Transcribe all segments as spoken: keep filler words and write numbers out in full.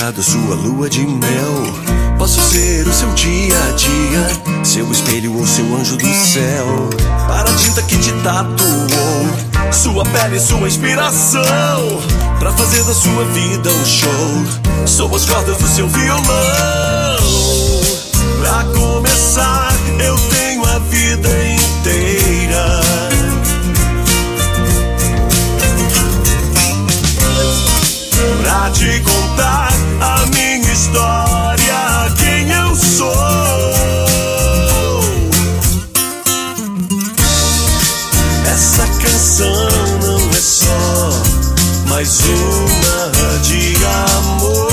namorado, sua lua de mel. Posso ser o seu dia a dia, seu espelho ou seu anjo do céu. Para a tinta que te tatuou, sua pele, sua inspiração, pra fazer da sua vida um show. Sou as cordas do seu violão. Pra começar, eu tenho a vida inteira. Pra te contar a minha história, quem eu sou. Essa canção não é só mais uma de amor.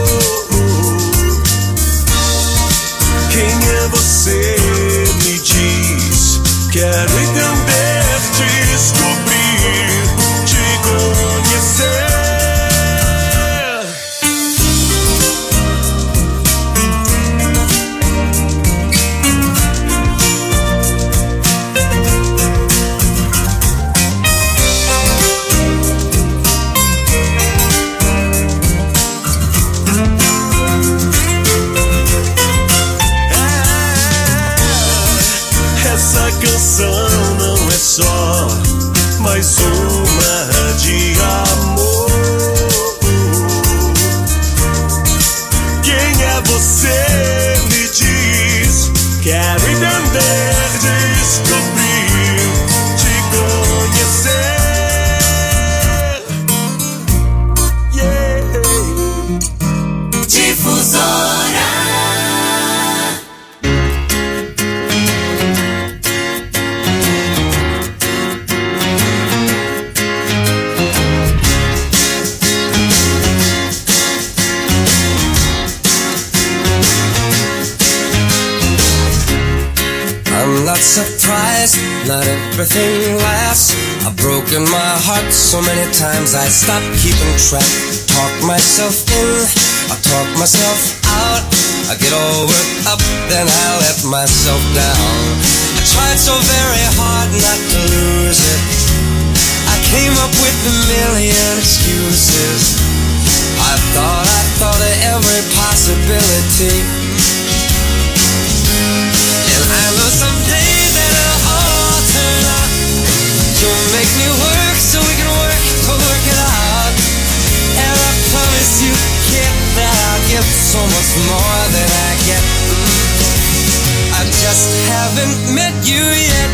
Quem é você? Me diz. Quero entender, descobrir, te conhecer. Essa canção não é só mais uma de amor. Quem é você? Me diz. Quero entender, descobrir, te conhecer. Yeah. Difusora. Surprised, not everything lasts. I've broken my heart so many times I stopped keeping track. Talk myself in, I talk myself out. I get all worked up, then I let myself down. I tried so very hard not to lose it. I came up with a million excuses. I thought, I thought of every possibility. And I know someday you'll make me work so we can work to work it out. And I promise you, kid, that I'll give so much more than I get. I just haven't met you yet.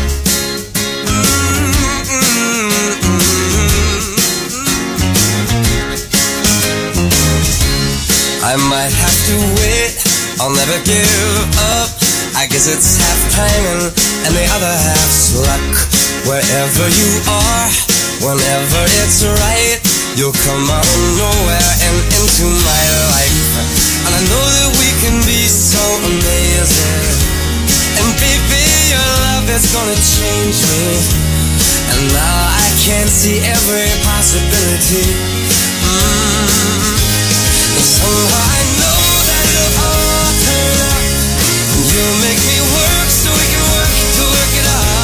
I might have to wait, I'll never give up. I guess it's half timing and the other half's luck. Wherever you are, whenever it's right, you'll come out of nowhere and into my life. And I know that we can be so amazing. And baby, your love is gonna change me. And now I can see every possibility. Mm. And somehow I know that it'll all turn out. And you'll make me work so we can work to work it out.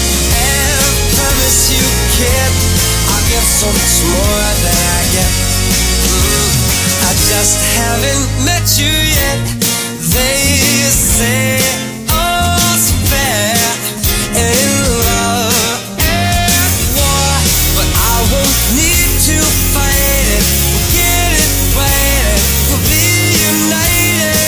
You kid, I'll give so much more than I get. mm, I just haven't met you yet. They say all's fair in love and war, but I won't need to fight it. We'll get it right, we'll be united.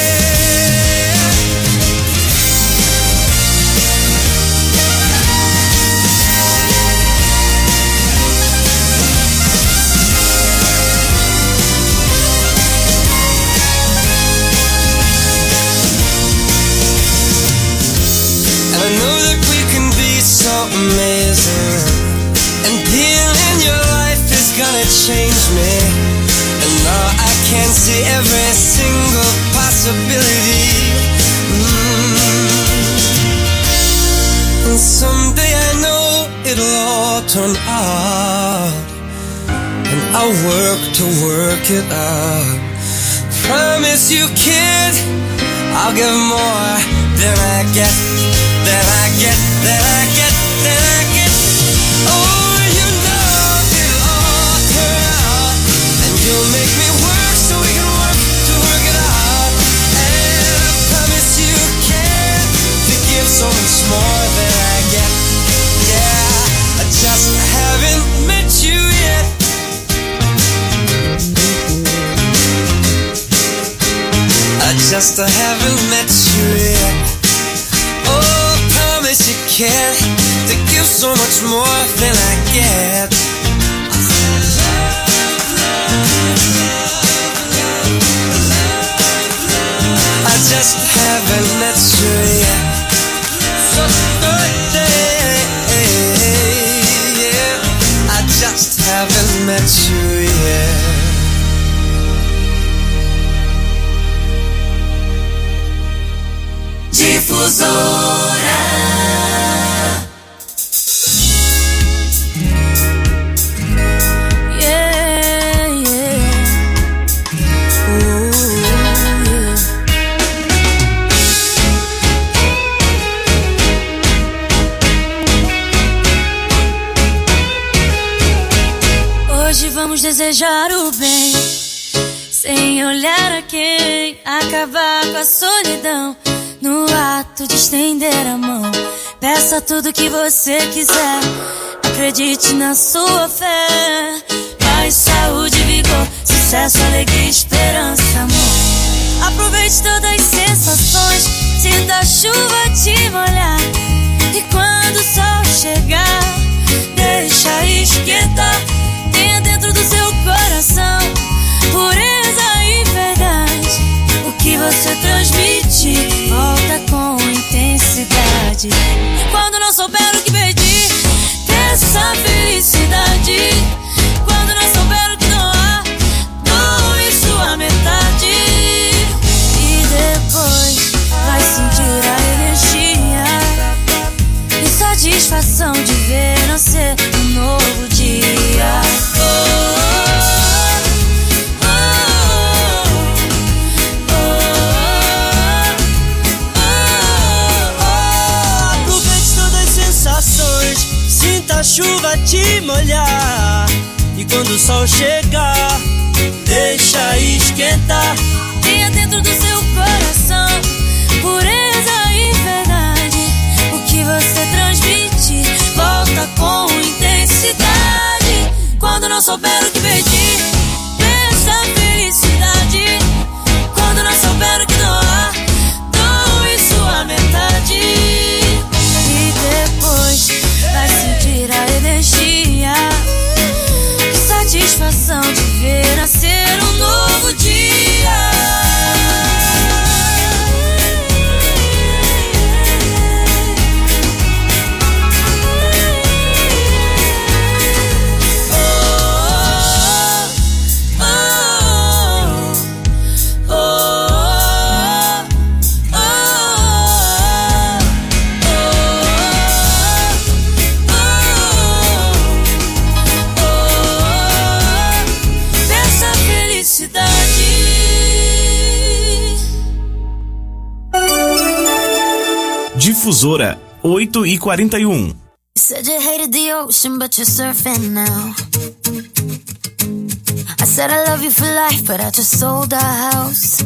I know that we can be so amazing. And being in your life is gonna change me. And now I can see every single possibility. mm. And someday I know it'll all turn out. And I'll work to work it out. Promise you, kid, I'll give more than I get. That I get, that I get, that I get. Oh, you know it'll all turn out. And you'll make me work so we can work just haven't met you yet. Oh, promise you care to give so much more than I get. I just haven't met you yet. So birthday, yeah. I just haven't met you yet. Difusora. Yeah, yeah. Ooh, yeah. Hoje vamos desejar o bem, sem olhar a quem, acabar com a solidão. No ato de estender a mão, peça tudo que você quiser. Acredite na sua fé. Paz, saúde, vigor, sucesso, alegria, esperança, amor. Aproveite todas as sensações, sinta a chuva te molhar. E quando o sol chegar, deixa esquentar. Tenha dentro do seu coração pureza e verdade. O que você transmite volta com intensidade. Quando não souber o que pedir, peça felicidade. Quando não souber o que doar, doe sua metade. E depois vai sentir a energia e satisfação de ver nascer um novo dia. Oh, sinta a chuva te molhar. E quando o sol chegar, deixa esquentar. Tenha dentro do seu coração pureza e verdade. O que você transmite volta com intensidade. Quando não souber o que pedir, peça felicidade. Quando não souber o que doar, doe sua metade. E depois vai sentir a energia e satisfação de ver nascer um novo dia. Difusora oito e quarenta e um. Said you hated the ocean, but you're surfing now. I said I love you for life, but I just sold our house.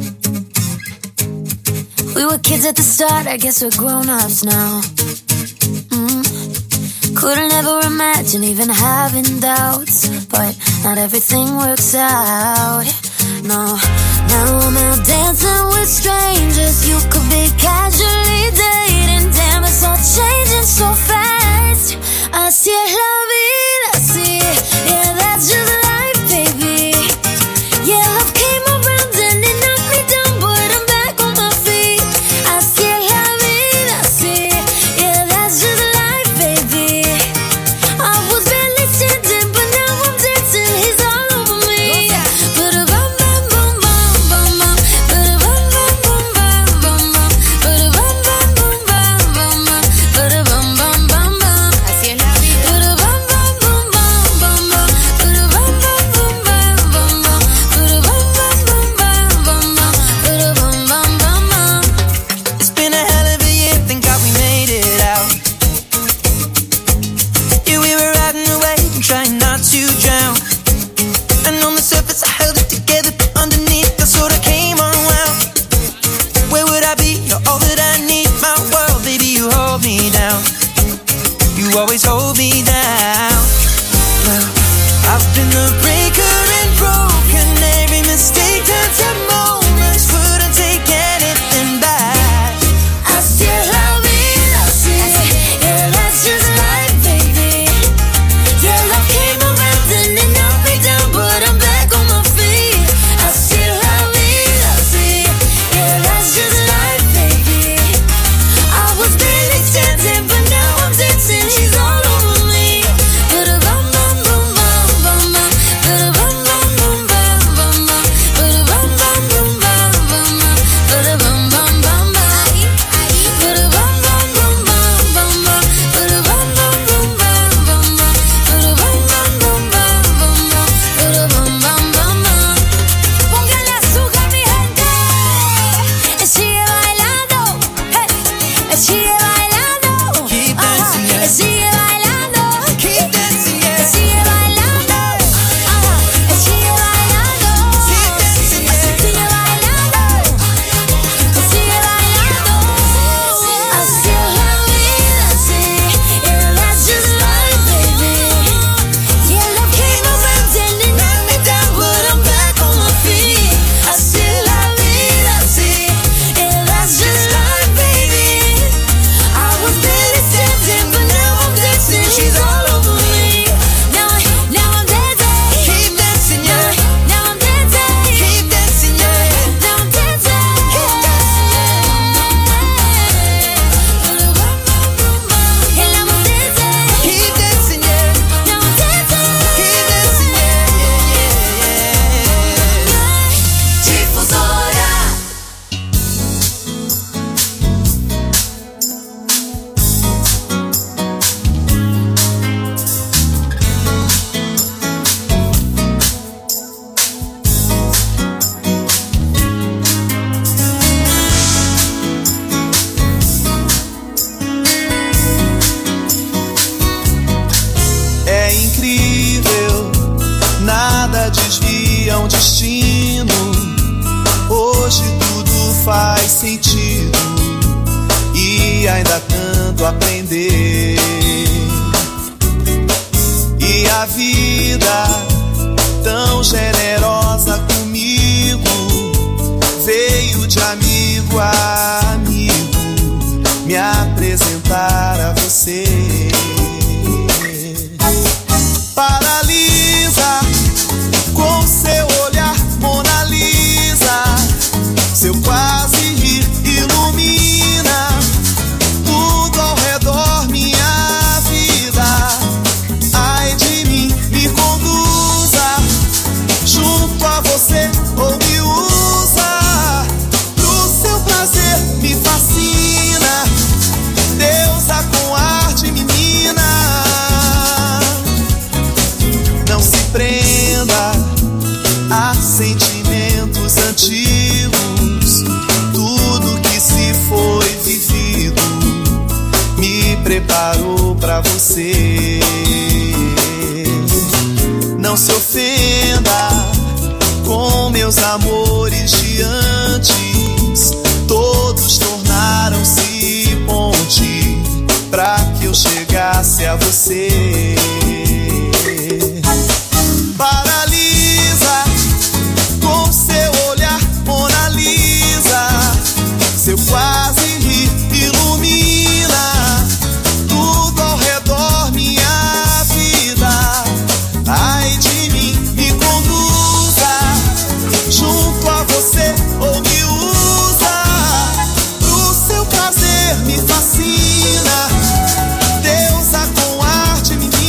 We were kids at the start, I guess we're grown-ups now. Mm. Couldn't ever imagine even having doubts, but not everything works out. No, now I'm out dancing with strangers. You could be casually dating. Damn, it's all changing so fast. Así es la vida, así. Yeah, that's just life, baby. Yeah, love came around and it knocked me down, but I'm back on my feet. Así es la vida, así. Yeah, that's just life, baby. I was barely standing, but now I'm dancing. He's all over me. But a bum bum bum bum bum bum. But a bum bum bum bum bum bum. But a bum bum bum bum bum bum. But a bum bum bum bum. Así es la vida. hoje tudo faz sentido e ainda há tanto a aprender. E a vida tão generosa comigo veio de amigo a amigo me apresentar a você. Paralisa com seu olhar, Mona Lisa, seu quase rir ilumina tudo ao redor, minha vida. Ai de mim, me conduza junto a você ou me usa pro seu prazer, me fascina, deusa com arte, menina. Não se prenda a sentimentos antigos, tudo que se foi vivido me preparou pra você. Não se ofenda com meus amores de antes, todos tornaram-se ponte pra que eu chegasse a você. Paralisa com seu olhar, Mona Lisa, seu quase rir ilumina tudo ao redor, minha vida. Ai de mim, me conduza junto a você ou me usa pro seu prazer, me fascina, deusa com arte, menina.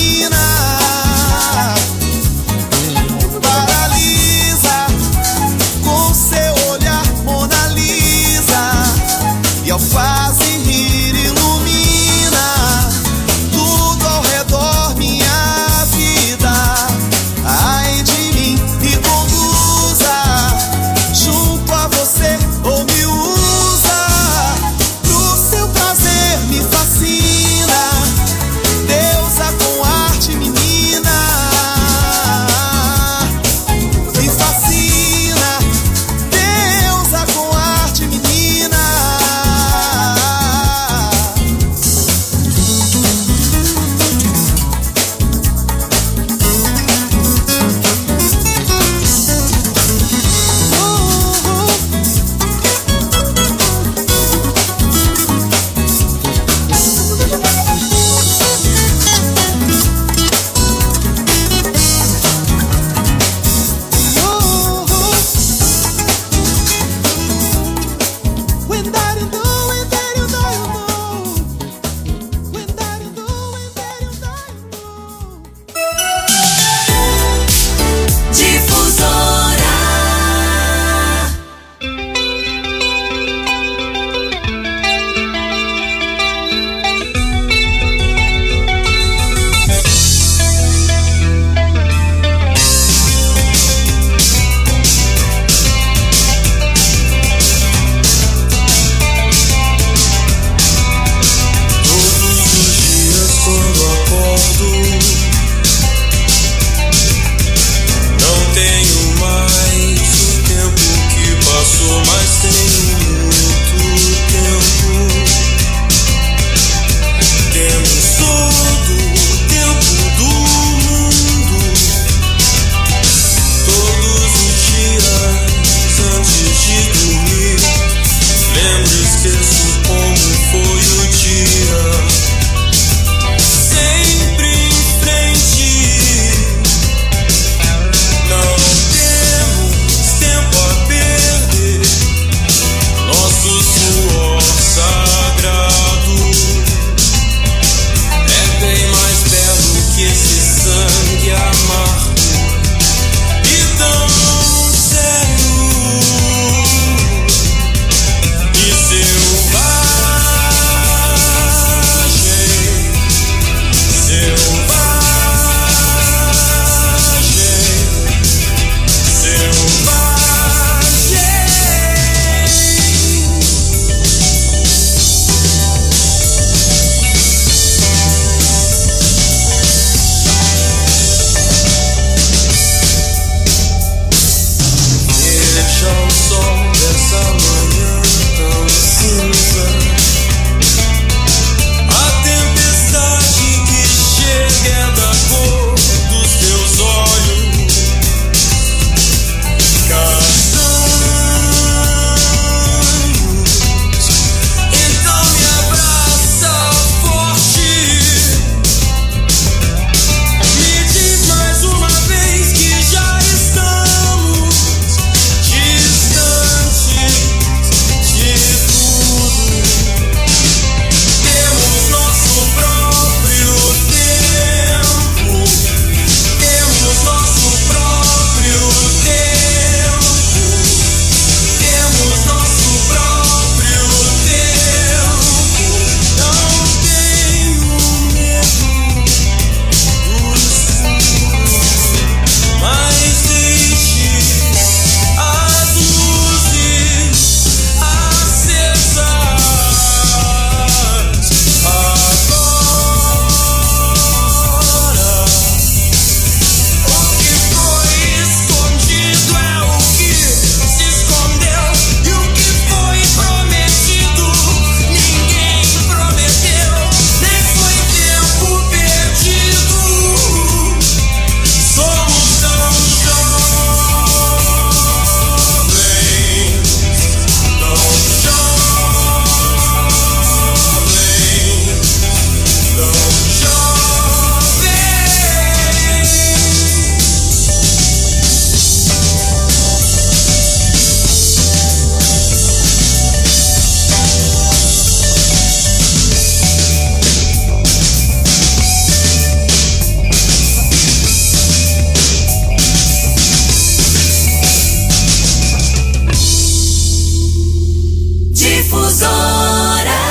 Difusora.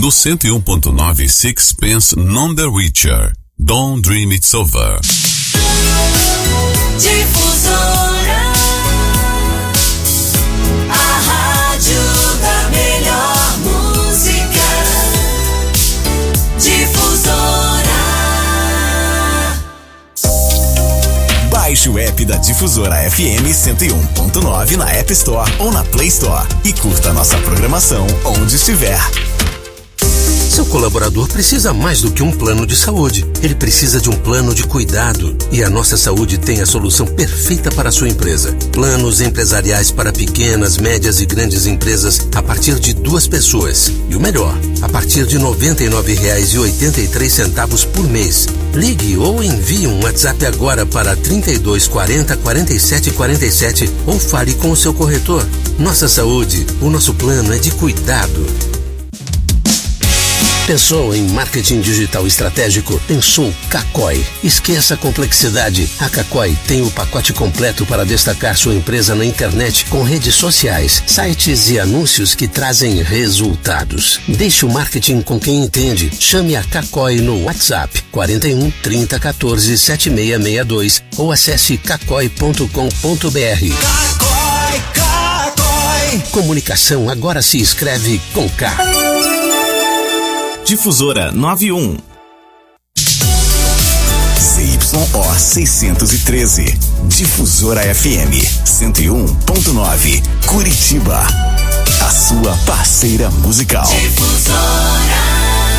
No cento e um ponto nove Sixpence None the Richer. Don't Dream It's Over. Difusora, a rádio da melhor música. Difusora. Baixe o app da Difusora F M cento e um ponto nove na App Store ou na Play Store e curta nossa programação onde estiver. Seu colaborador precisa mais do que um plano de saúde. Ele precisa de um plano de cuidado. E a Nossa Saúde tem a solução perfeita para a sua empresa. Planos empresariais para pequenas, médias e grandes empresas a partir de duas pessoas. E o melhor, a partir de noventa e nove reais e oitenta e três centavos por mês. Ligue ou envie um WhatsApp agora para trinta e dois quarenta, quarenta e sete quarenta e sete ou fale com o seu corretor. Nossa Saúde, o nosso plano é de cuidado. Pensou em marketing digital estratégico? Pensou Cacói. Esqueça a complexidade. A Cacói tem o pacote completo para destacar sua empresa na internet com redes sociais, sites e anúncios que trazem resultados. Deixe o marketing com quem entende. Chame a Cacói no WhatsApp quarenta e um, trinta, quatorze, setenta e seis sessenta e dois ou acesse cacói ponto com ponto br. Cacói, Cacói. Comunicação agora se escreve com K. Difusora noventa e um. C Y O seiscentos e treze. Difusora F M cento e um ponto nove. Curitiba. A sua parceira musical. Difusora.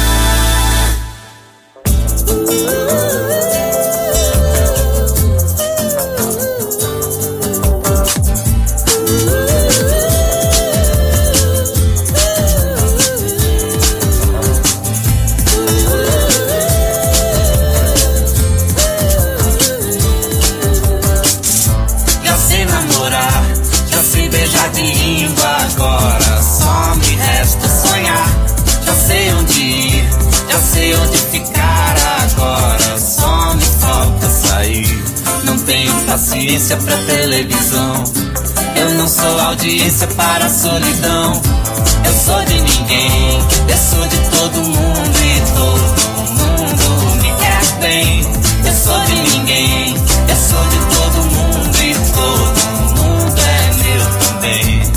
Agora só me resta sonhar. Já sei onde ir, já sei onde ficar. Agora só me falta sair. Não tenho paciência pra televisão. Eu não sou audiência para a solidão. Eu sou de ninguém, eu sou de todo mundo e todo mundo me quer bem. Eu sou de ninguém, eu sou de todo mundo e todo mundo é meu também.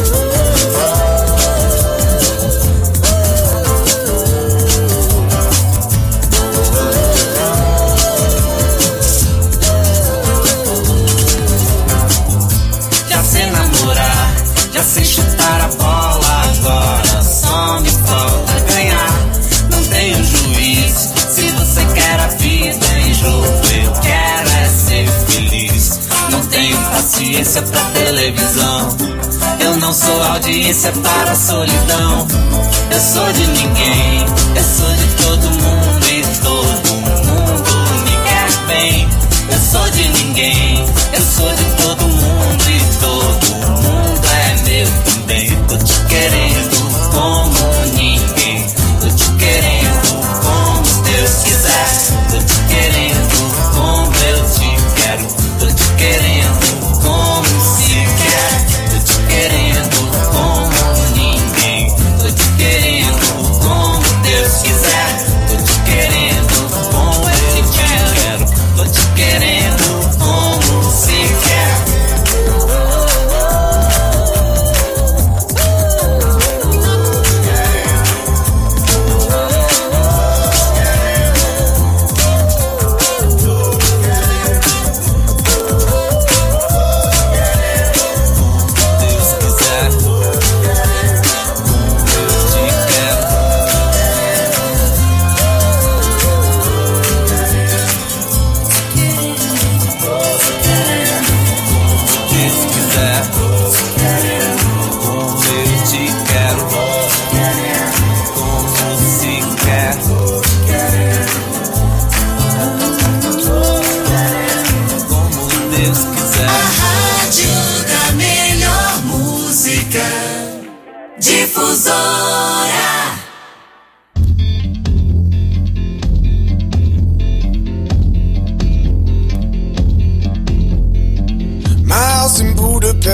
Já sei chutar a bola, agora só me falta ganhar. Não tenho juízo, se você quer a vida em jogo, eu quero é ser feliz. Não tenho paciência pra televisão. Eu não sou audiência para a solidão. Eu sou de ninguém, eu sou de todo mundo e todo mundo me quer bem. Eu sou de ninguém, eu sou de todo mundo e todo mundo é meu também. Tô te querendo como ninguém, tô te querendo como Deus quiser. Tô te querendo como eu te quero, tô te querendo como se quer. Tô te querendo como ninguém, tô te querendo como Deus quiser.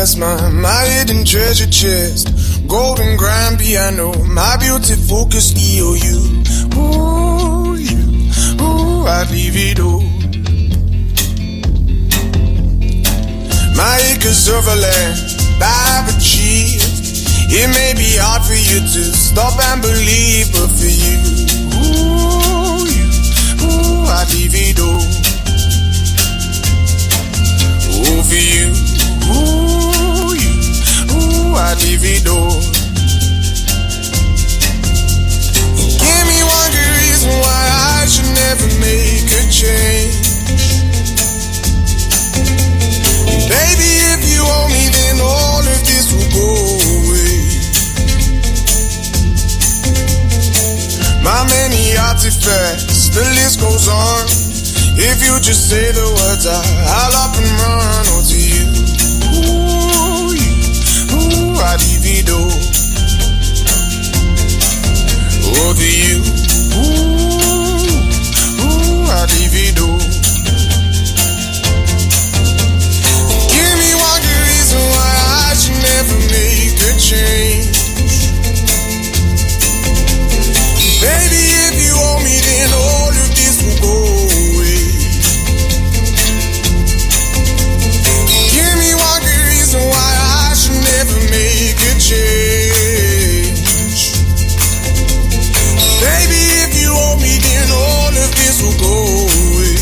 Budapest, my, my hidden treasure chest. Golden grand piano, my beauty focus E O U. Ooh, you, ooh, I'd leave it all. My acres of land I've achieved. It may be hard for you to stop and believe, but for you, ooh, you, ooh, I'd leave it all. Ooh, for you, ooh, you, ooh, I'd leave it all. Give me one good reason why I should never make a change. Baby, if you owe me, then all of this will go away. My many artifacts, the list goes on. If you just say the words, I, I'll up and run. Oh, to you, ooh, you, ooh, I'd leave it all. Oh, to you, ooh, ooh, I'd leave it all. Why I should never make a change. Baby, if you owe me, then all of this will go away. Give me one good reason why I should never make a change. Baby, if you owe me, then all of this will go away.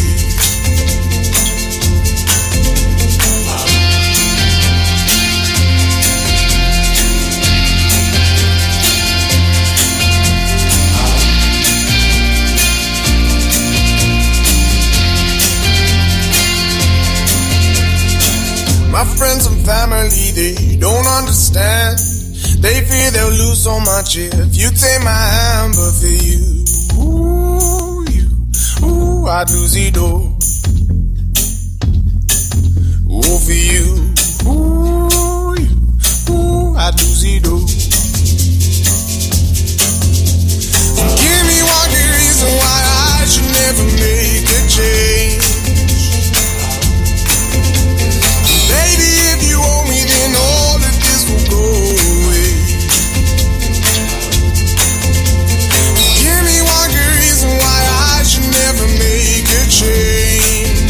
My friends and family, they don't understand. They fear they'll lose so much if you take my hand. But for you, ooh, you, ooh, I'd lose it all. Ooh, for you, ooh, you, ooh, I'd lose it all. Give me one good reason why I should never make a change. Baby, if you owe me, then all of this will go away. Give me one good reason why I should never make a change.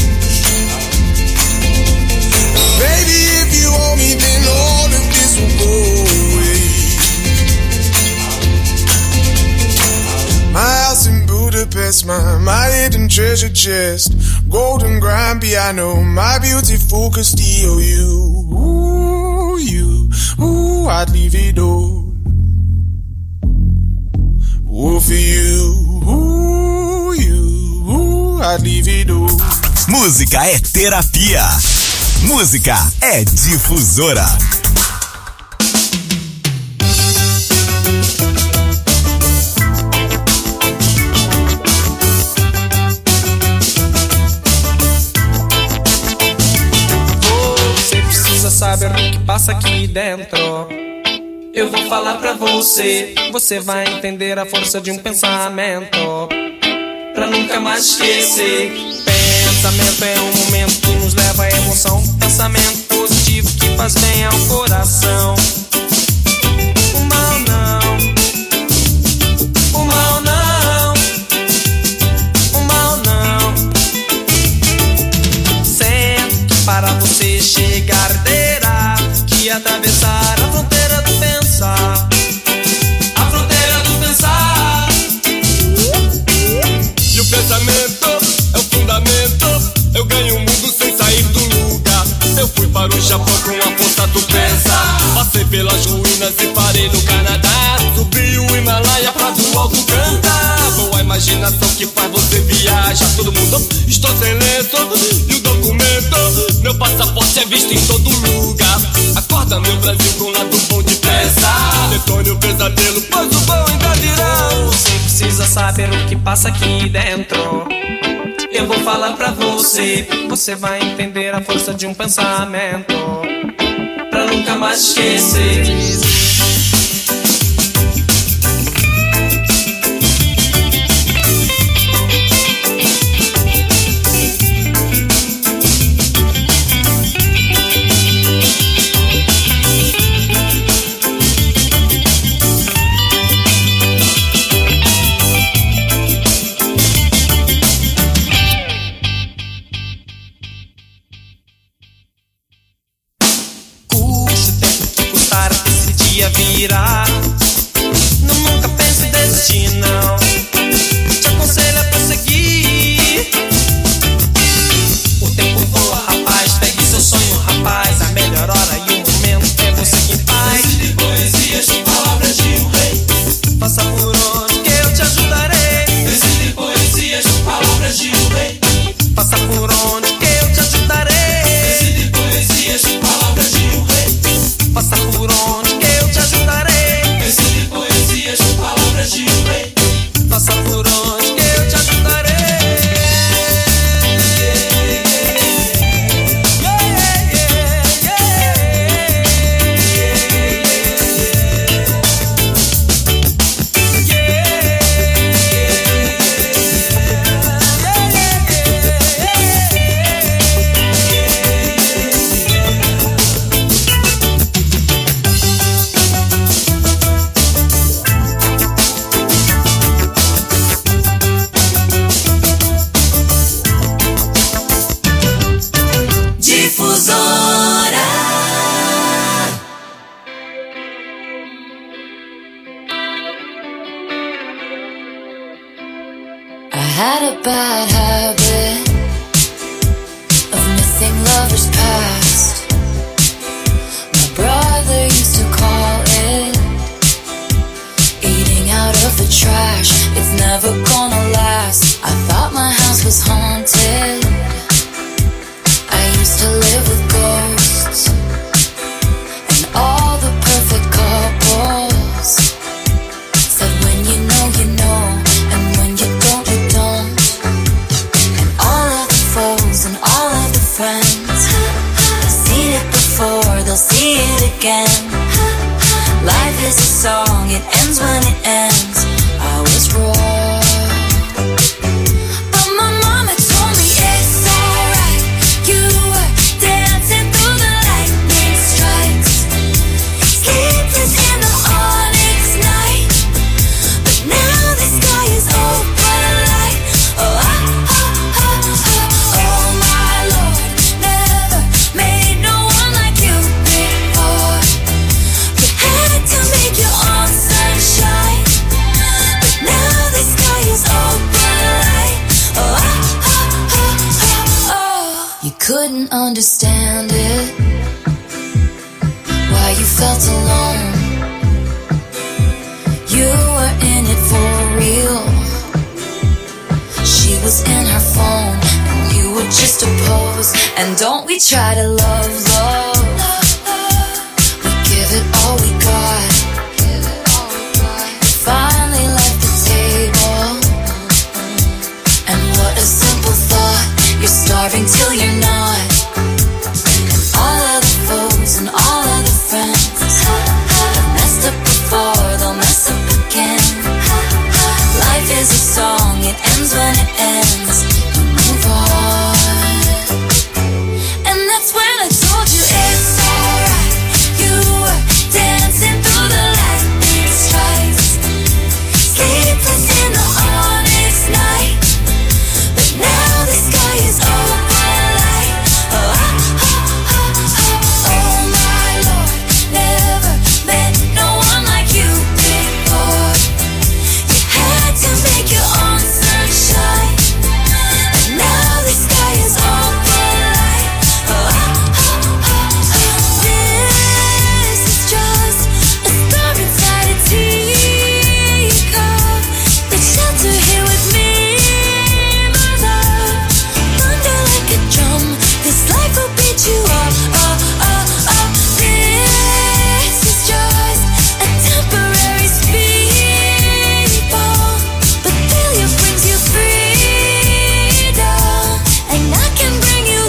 Baby, if you owe me, then all of this will go away. My house in Budapest, my, my hidden treasure chest. Golden grand piano, my beauty focused E O U. Ooh, you, ooh, I'd leave it all. Ooh, for you, ooh, you, ooh, I'd leave it all. Música é terapia. Música é difusora. Saber o que passa aqui dentro. Eu vou falar pra você. Você vai entender a força de um pensamento, pra nunca mais esquecer. Pensamento é um momento que nos leva à emoção. Pensamento positivo que faz bem ao coração. O mal não, o mal não, o mal não. Sempre que para você chegar terá que atravessar a fronteira do pensar. A fronteira do pensar. E o pensamento é o fundamento. Eu ganho o mundo sem sair do lugar. Eu fui para o Japão com a força do pensar. Passei pelas ruínas e parei no Canadá. Subi o Himalaia pra do alto cantar. Boa imaginação que faz você viajar. Todo mundo, estou sem lenço. E o documento, meu passaporte é visto em todo lugar. Acorda meu Brasil com um lado bom de pensar. Detone o pesadelo, pois o bom ainda virá. Você precisa saber o que passa aqui dentro. Eu vou falar pra você. Você vai entender a força de um pensamento, pra nunca mais esquecer. had a bad habit of missing lovers past. My brother used to call it eating out of the trash. It's never gonna last. I thought my house was haunted. I used to live with ghosts and all the perfect couples said when you know you know, and when you don't you don't. And all of the foes and all of the friends, they've seen it before, they'll see it again. Life is a song, it ends when it ends. I was wrong, but my mama told me it's alright. You were dancing through the lightning strikes, sleepless in the onyx night. But now the sky is open light. Oh, ah, ah, ah, ah. Oh my Lord, never made no one like you before. You had to make your own sunshine, but now the sky is open light. Oh, ah, ah, ah, ah, oh. You couldn't understand it, why you felt alone. You were in it for real. She was in her phone, and you were just a pose. And don't we try to love, love? We give it all we got. Finally left the table, and what a simple thought. You're starving till you're not. And all of the foes and all of the friends have messed up before, they'll mess up again. Life is a song, it ends when it ends. You move on, and that's when I told you it's alright. You were dancing through the lightning strikes, sleepless in the onyx night. But now the sky is open light. Oh, ah, ah, ah, ah. Oh my Lord, never met no one like you before. You had to make your own sunshine, and now the sky is open light. Oh, ah, ah, ah, ah. This is just a star inside a teacup. Let's shelter here with me, my love. Thunder like a drum, this life will beat you up, up, up, up. This is just a temporary speed bump, but failure brings you freedom, and I can bring you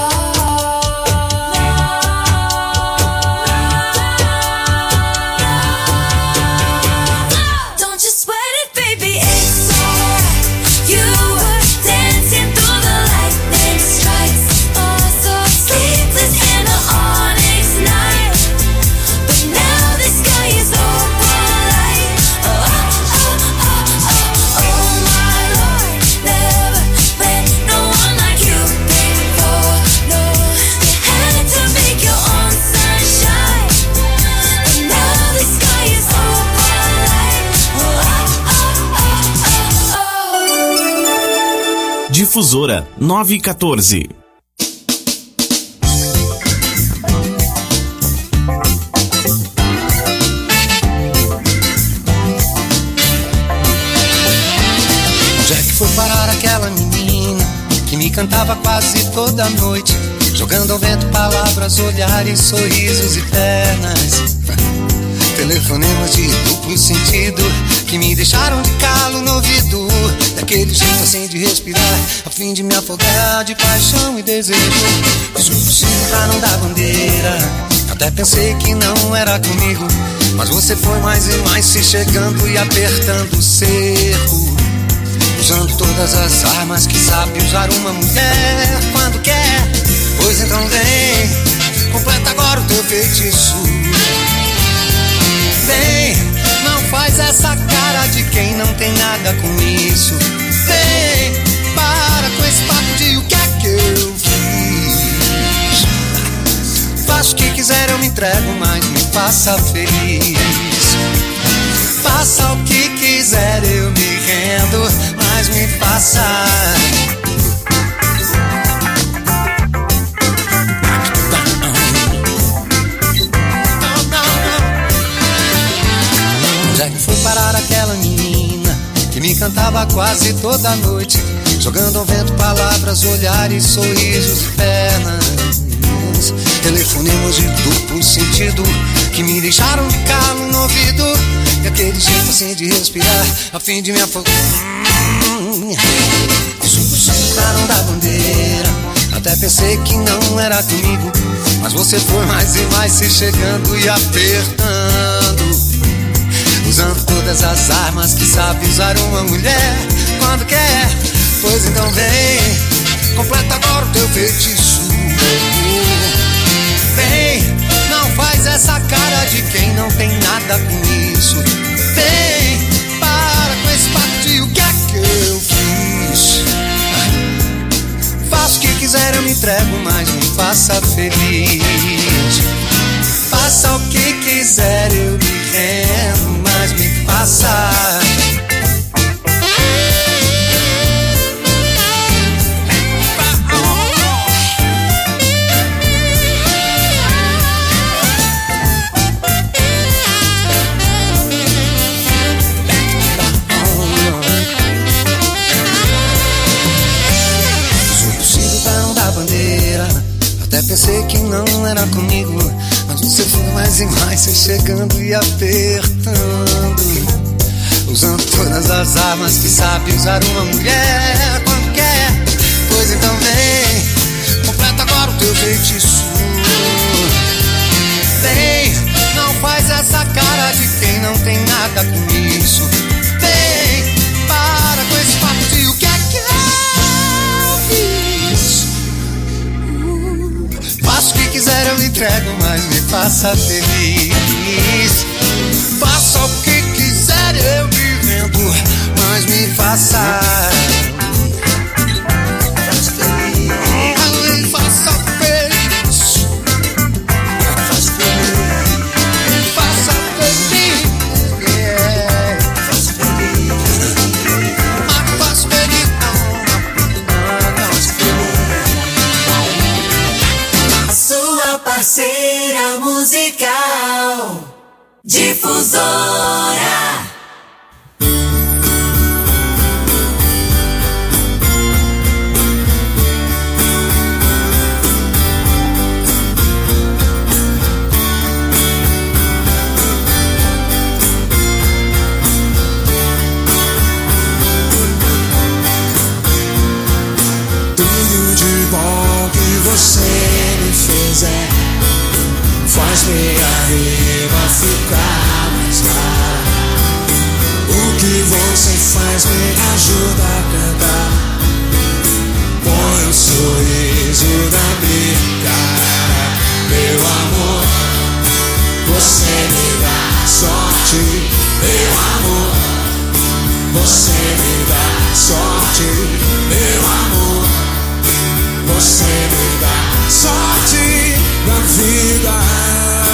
love. Don't you sweat it, baby, it's alright. You were dancing through the lightning strikes, oh, so sleepless in the onyx night. But now the sky is open light. Oh, ah, ah, ah, ah. Oh my Lord, never met no one like you before. No, you had to make your own sunshine, but now the sky is open light. Oh, ah, ah, ah, ah, oh. Difusora nove quatorze. Onde é que foi parar aquela menina que me cantava quase toda noite, jogando ao vento palavras, olhares, sorrisos e pernas? Telefonemas de duplo sentido que me deixaram de calo no ouvido, daquele jeito assim de respirar, a fim de me afogar de paixão e desejo. Fiz o possível pra não dar bandeira, até pensei que não era comigo, mas você foi mais e mais se chegando e apertando o cerco, usando todas as armas que sabe usar uma mulher quando quer. Pois então vem, completa agora o teu feitiço. Vem, não faz essa cara de quem não tem nada com isso. Vem, para com esse papo de o que é que eu fiz. Faça o que quiser, eu me entrego, mas me faça feliz. Faça o que quiser, eu me rendo, mas me faça quase toda noite, jogando ao vento palavras, olhares, sorrisos e pernas. Telefonemas de duplo sentido que me deixaram de calo no ouvido, e aquele jeito assim de respirar a fim de me afogar. Os outros soltaram da bandeira, até pensei que não era comigo, mas você foi mais e mais se chegando e apertando, usando todas as armas que sabe usar uma mulher quando quer. Pois então vem, completa agora o teu feitiço. Vem, não faz essa cara de quem não tem nada com isso. Vem, para com esse papo de o que é que eu fiz. Faço o que quiser, eu me entrego, mas me faça feliz. Faça o que quiser, eu me rendo, mas me faça. Pensei que não era comigo, mas você foi mais e mais se chegando e apertando, usando todas as armas que sabe usar uma mulher quando quer. Pois então vem, completa agora o teu feitiço. Vem, não faz essa cara de quem não tem nada com isso. Vem, para com esse papo de o que é que eu fiz. Faço o que quiser, eu entrego, mas me faça feliz. Faça o que quiser, eu me rendo, mas me faça feliz. Me faça feliz. Faça feliz. Me faça feliz. Yeah. Faça feliz. Mas faça feliz. Sua parceira musical Difusora. Tudo de bom que você me fizer faz minha rima ficar mais clara. O que você faz me ajuda a cantar. Põe um sorriso na minha cara. Meu amor, você me dá sorte. Meu amor, você me dá sorte. Meu amor, você me dá sorte na vida.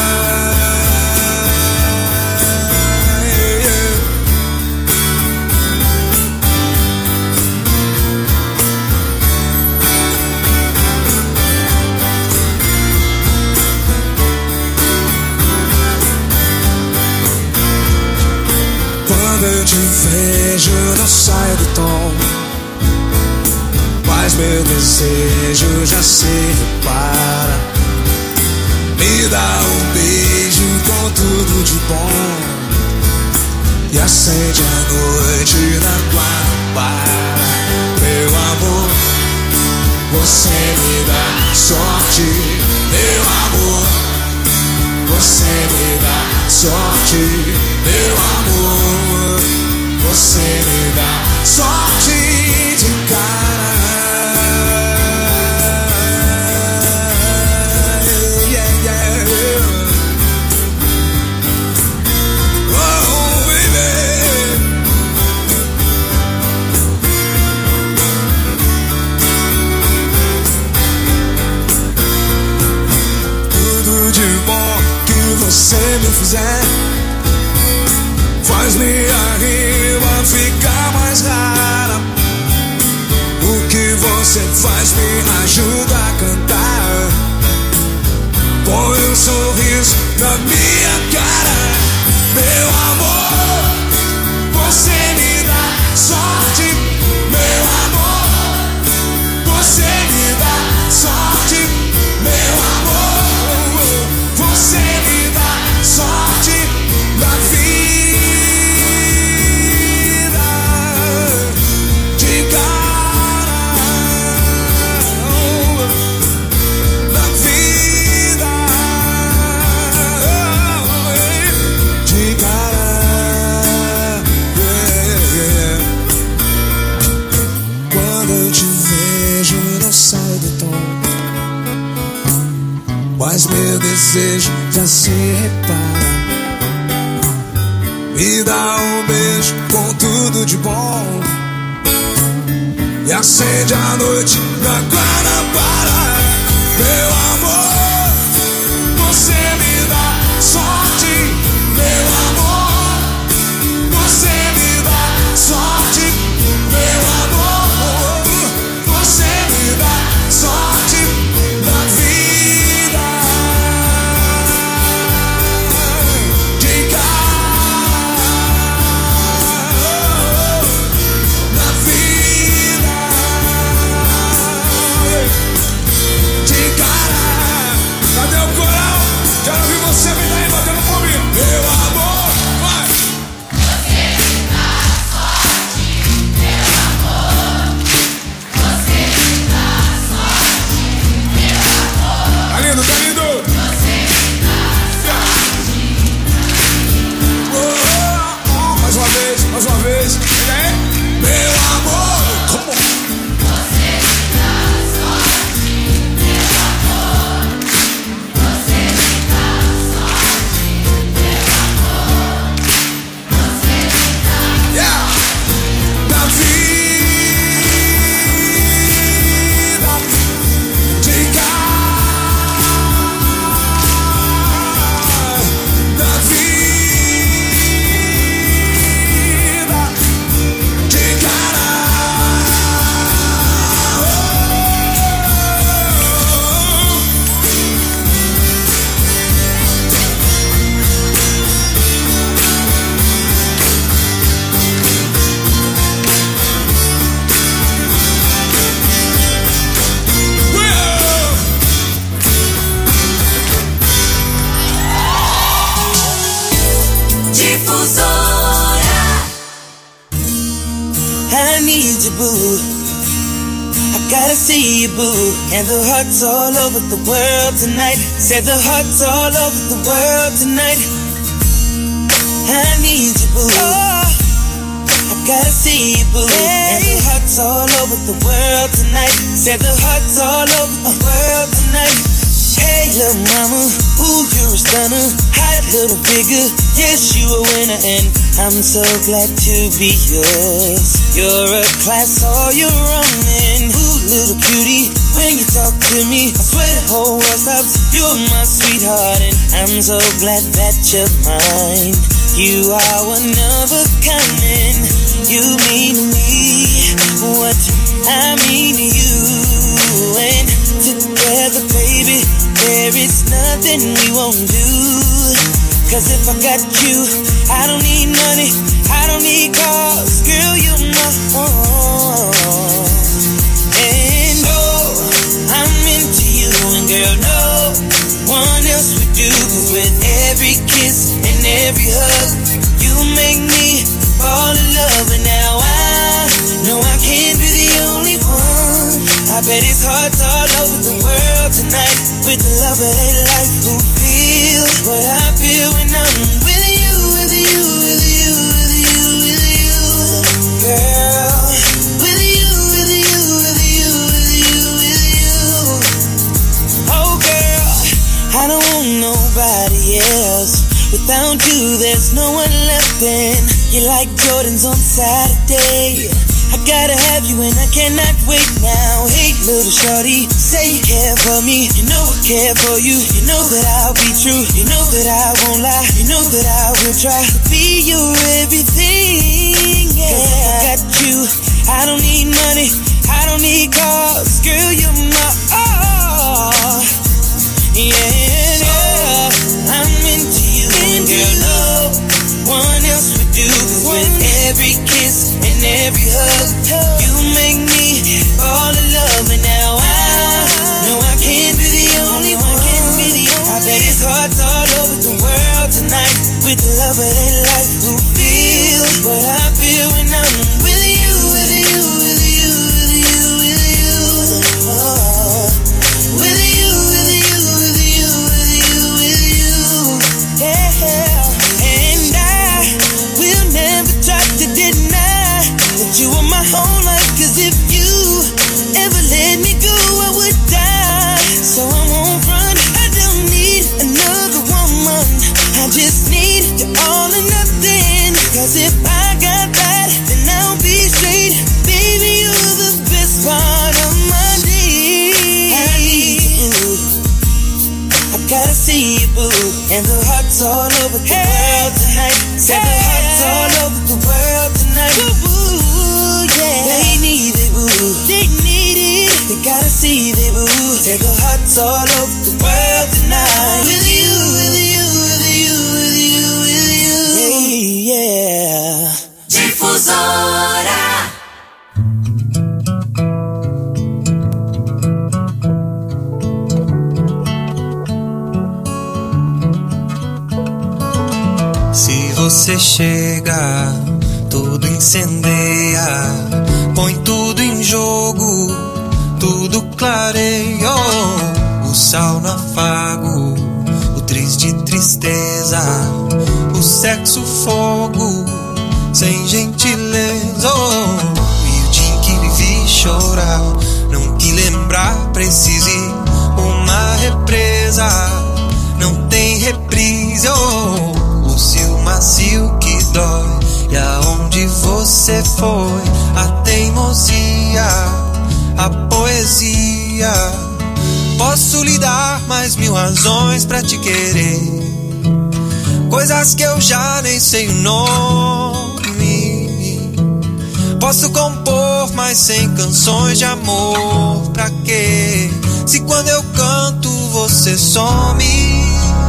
Quando eu te vejo, não sai do tom, mas meu desejo já se repara. Me dá um beijo com tudo de bom e acende a noite na Guanabara. Meu amor, você me dá sorte. Meu amor, você me dá sorte. Meu amor, você me dá sorte de cara. Você me fizer faz minha rima ficar mais rara. O que você faz me ajuda a cantar. Põe um sorriso na minha cara. Meu amor, você me dá sorte. sai do tom. Mas meu desejo já se repara. Me dá um beijo com tudo de bom e acende a noite na Guanabara. Meu amor, você me dá sorte. Meu amor, você me dá sorte. Meu amor, você me dá sorte da vida. De cara, da vida. De cara. Cadê o coral? Quero ouvir você, vem daí batendo palminho. Meu amor, vai. Você me dá sorte. Meu amor, você me dá sorte. Meu amor, Tá lindo, tá lindo. você me dá sorte. Oh, oh, oh. Mais uma vez, mais uma vez. Vem aí. Meu amor, come on. Você me dá sorte. Meu amor, você me dá sorte. Meu amor, você me dá Yeah. Da vida. De cara. Da vida. De cara. Difusora. I need you, boo. I gotta see you, boo. And the hearts all over the world tonight. Said the hearts all over the world tonight. I need you, boo. I gotta see you, boo. And the hearts all over the world tonight. Said the hearts all over the world tonight. Hey, little mama, ooh, you're a stunner. Hot little figure, yes, you a winner. And I'm so glad to be yours. You're a class all your own. And ooh, little cutie, when you talk to me, I swear the whole world stops. You're my sweetheart, and I'm so glad that you're mine. You are one of a kind, and you mean to me what I mean to you. And together, baby, there is nothing we won't do. Cause if I got you, I don't need money, I don't need cars. Girl, you're my own. And oh, I'm into you. And girl, no one else would do. Cause with every kiss and every hug, you make me fall in love. And now I know I can't be the only one. I bet it's hearts all over the world tonight. With the love of their life, who feels what I feel when I'm with you, with you, with you, with you, with you, girl. With you, with you, with you, with you, with you. Oh girl, I don't want nobody else. Without you, there's no one left. And you're like Jordans on Saturday. I gotta have you and I cannot wait now. Hey, little shorty, say you care for me. You know I care for you. You know that I'll be true. You know that I won't lie. You know that I will try to be your everything. Yeah. Cause if I got you, I don't need money, I don't need cars. Girl, you're my all. Yeah, yeah. I'm into you. And girl, no one else would do. Cause with every kiss and every hug, you make me fall in love. And now I know I can't be the only one. I bet it's hearts all over the world tonight. With the love of their life, who feels what I feel when I'm with you, with you, with you, with you, with you. Oh, with you, with you, with you, with you, with you. Yeah, and I will never try to deny that you are my lights all over the world tonight. With you, with you, with you, with you, with you. Hey, yeah. Difusora. Se você chega, tudo incendeia, põe tudo em jogo, tudo clareia. O sal no afago, o triz de tristeza, o sexo fogo, sem gentileza. E o dia em que me vi chorar, não que lembrar precise uma represa, não tem reprise. O cio macio que dói, e aonde você foi, a teimosia, a poesia. Posso lhe dar mais mil razões pra te querer, coisas que eu já nem sei o nome. Posso compor mais cem canções de amor, pra quê? Se quando eu canto você some.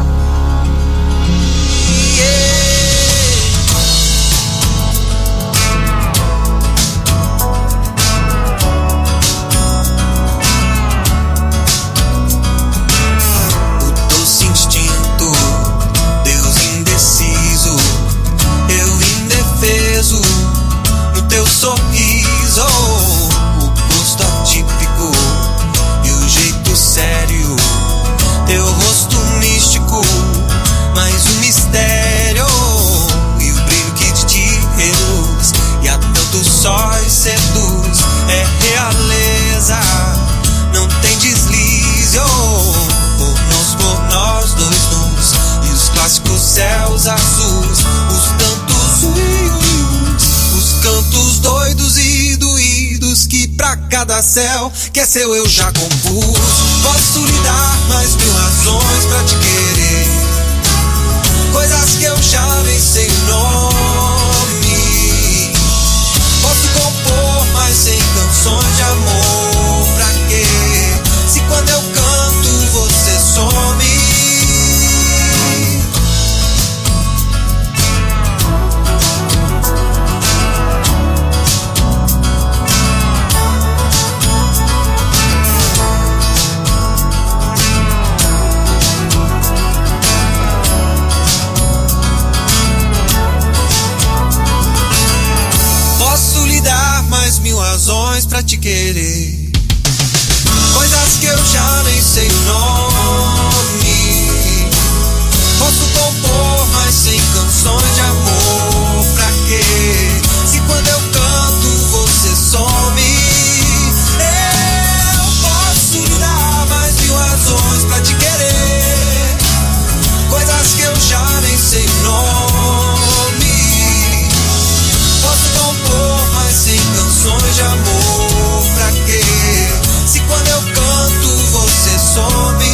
No teu sorriso, o gosto atípico e o jeito sério, teu rosto místico, mais um mistério e o brilho que de ti reluz e a tantos sóis seduz. É realeza, não tem deslize, oh, por nós, por nós dois nus e os clássicos céus azuis, os tantos cantos doidos e doídos que pra cada céu que é seu eu já compus. Posso lhe dar mais mil razões pra te querer, coisas que eu já nem sei o nome. Posso compor mais cem canções de amor, pra quê? Se quando eu canto você some. Mil razões pra te querer, coisas que eu já nem sei o nome. Posso compor mais cem canções de amor, pra quê? Se quando eu canto você some. Eu posso lhe dar mais mil razões pra te querer, coisas que eu já nem sei o nome. Posso compor mais cem canções de amor, pra quê? Se quando eu canto você some.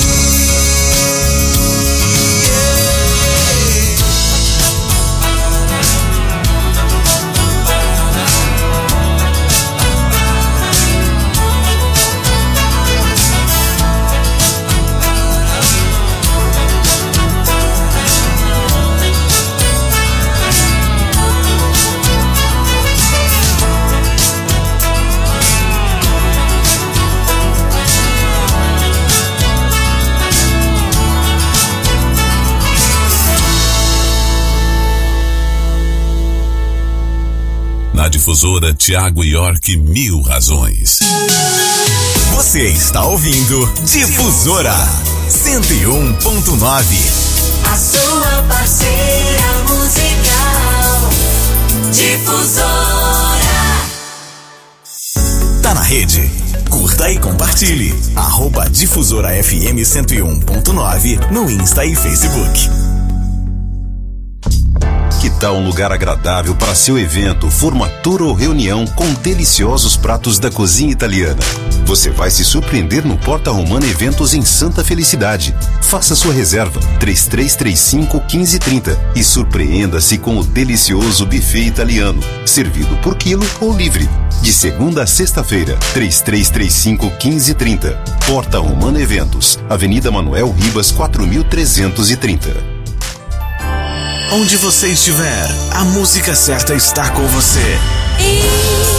Na Difusora, Thiago York, Mil Razões. Você está ouvindo Difusora cento e um ponto nove. A sua parceira musical. Difusora. Tá na rede? Curta e compartilhe. Arroba Difusora F M cento e um ponto nove no Insta e Facebook. Que Dá um lugar agradável para seu evento, formatura ou reunião com deliciosos pratos da cozinha italiana. Você vai se surpreender no Porta Romana Eventos em Santa Felicidade. Faça sua reserva três três três cinco, um cinco três zero e surpreenda-se com o delicioso buffet italiano, servido por quilo ou livre. De segunda a sexta-feira, três três três cinco, um cinco três zero. Porta Romana Eventos, Avenida Manuel Ribas, quatro mil trezentos e trinta. Onde você estiver, a música certa está com você. E